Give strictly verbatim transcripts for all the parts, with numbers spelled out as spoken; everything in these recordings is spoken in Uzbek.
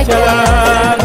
akalar.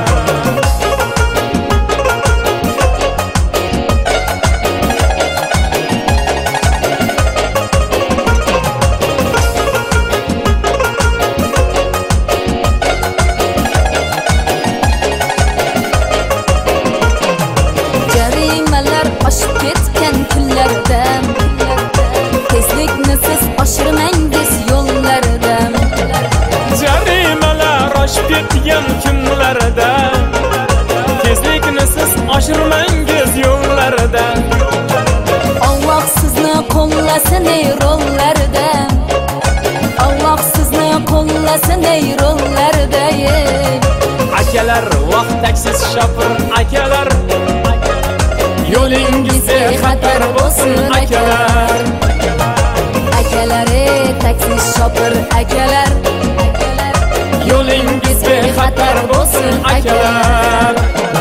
Jarimalar oshib ketgan kunlarda, tezlikni siz oshirmangiz yo'llarda. Jarimalar oshib ketgan kunlarda, tezlikni siz oshirmangiz yo'llarda. Alloh sizni qo'llasin ey rollarda, Alloh sizni qo'llasin ey rollarda. Akalar, vaqtaksiz shopir akalar, yo'lingizga xatar bo'lsin akalar. Akalar, ey taksi shopir akalar, yo'lingizga xatar bo'lsin akalar.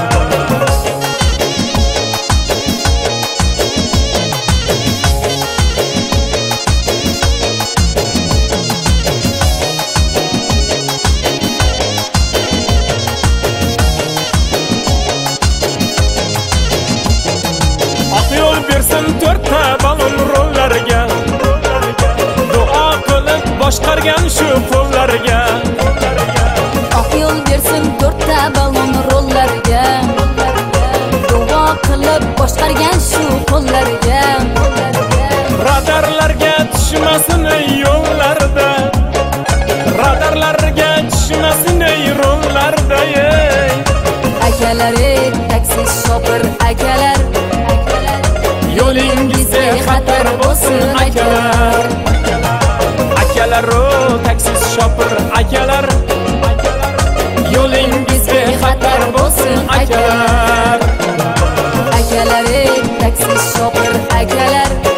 Yo'l bersin to'rtta balon rollarga, duo qilib boshqargan shu qo'llarga. Oq yo'l bersin to'rtta balon rollarga, duo qilib boshqargan shu qo'llarga. Radarlarga tushmasin ey yo'llarda, radarlarga tushmasin ey rollarda. Akalar, ey taksi shopir akalar, yo'lingizga xatar bo'lsin akalar. Akalar, o taksi shopir akalar, yo'lingizga xatar bo'lsin akalar. akalar, ey taksi shopir akalar,